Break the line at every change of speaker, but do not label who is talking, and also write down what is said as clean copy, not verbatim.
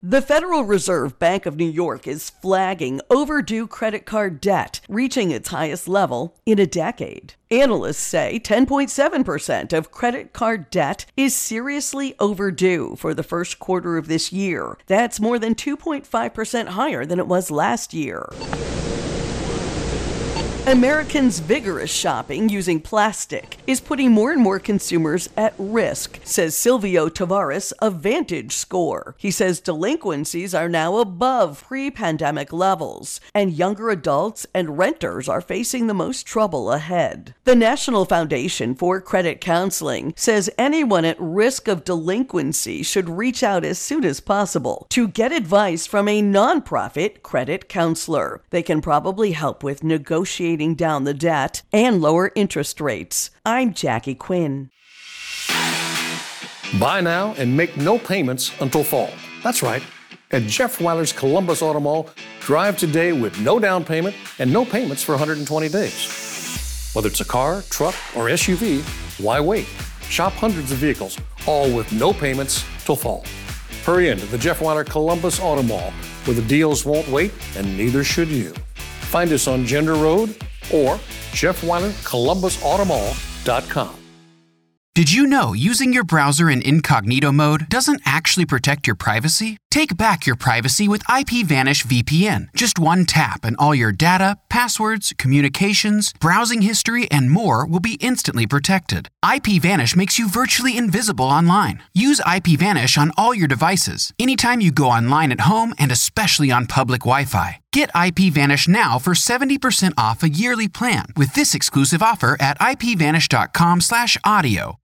The Federal Reserve Bank of New York is flagging overdue credit card debt, reaching its highest level in a decade. Analysts say 10.7% of credit card debt is seriously overdue for the first quarter of this year. That's more than 2.5% higher than it was last year. Americans' vigorous shopping using plastic is putting more and more consumers at risk, says Silvio Tavares of VantageScore. He says delinquencies are now above pre-pandemic levels, and younger adults and renters are facing the most trouble ahead. The National Foundation for Credit Counseling says anyone at risk of delinquency should reach out as soon as possible to get advice from a nonprofit credit counselor. They can probably help with negotiating down the debt and lower interest rates. I'm Jackie Quinn.
Buy now and make no payments until fall. That's right. At Jeff Weiler's Columbus Auto Mall, drive today with no down payment and no payments for 120 days. Whether it's a car, truck, or SUV, why wait? Shop hundreds of vehicles, all with no payments till fall. Hurry into the Jeff Weiler Columbus Auto Mall, where the deals won't wait and neither should you. Find us on Gender Road or JeffWeilerColumbusAutomall.com.
Did you know using your browser in incognito mode doesn't actually protect your privacy? Take back your privacy with IPVanish VPN. Just one tap and all your data, passwords, communications, browsing history, and more will be instantly protected. IPVanish makes you virtually invisible online. Use IPVanish on all your devices, anytime you go online at home and especially on public Wi-Fi. Get IPVanish now for 70% off a yearly plan with this exclusive offer at IPVanish.com/audio.